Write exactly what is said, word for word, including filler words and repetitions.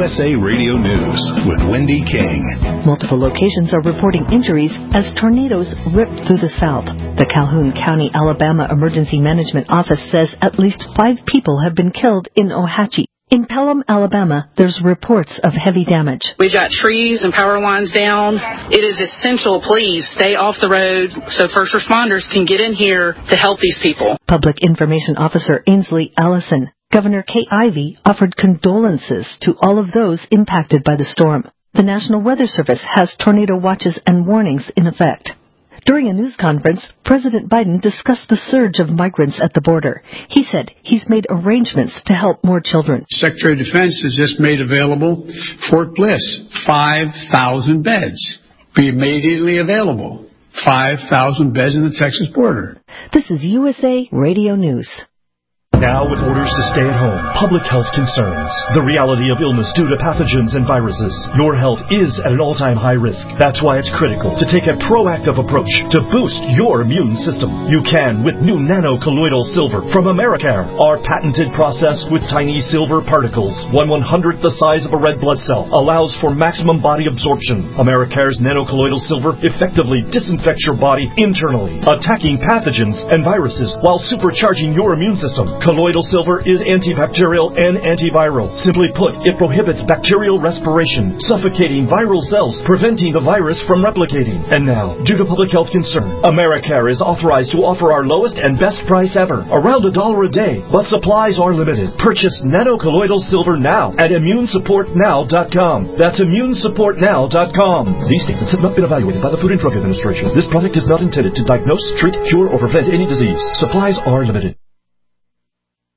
S A Radio News with Wendy King. Multiple locations are reporting injuries as tornadoes ripped through the south. The Calhoun County, Alabama Emergency Management Office says at least five people have been killed in Ohatchee. In Pelham, Alabama, there's reports of heavy damage. We've got trees and power lines down. It is essential, please, stay off the road so first responders can get in here to help these people. Public Information Officer Ainsley Allison. Governor Kay Ivey offered condolences to all of those impacted by the storm. The National Weather Service has tornado watches and warnings in effect. During a news conference, President Biden discussed the surge of migrants at the border. He said he's made arrangements to help more children. Secretary of Defense has just made available Fort Bliss, five thousand beds. Be immediately available. five thousand beds in the Texas border. This is U S A Radio News. Now with orders to stay at home, public health concerns, the reality of illness due to pathogens and viruses. Your health is at an all-time high risk. That's why it's critical to take a proactive approach to boost your immune system. You can with new nano-colloidal silver from Americare. Our patented process with tiny silver particles, one one-hundredth the size of a red blood cell, allows for maximum body absorption. Americare's nano-colloidal silver effectively disinfects your body internally, attacking pathogens and viruses while supercharging your immune system. Colloidal silver is antibacterial and antiviral. Simply put, it prohibits bacterial respiration, suffocating viral cells, preventing the virus from replicating. And now, due to public health concern, Americare is authorized to offer our lowest and best price ever, around a dollar a day, but supplies are limited. Purchase nano-colloidal silver now at immune support now dot com. That's immune support now dot com. These statements have not been evaluated by the Food and Drug Administration. This product is not intended to diagnose, treat, cure, or prevent any disease. Supplies are limited.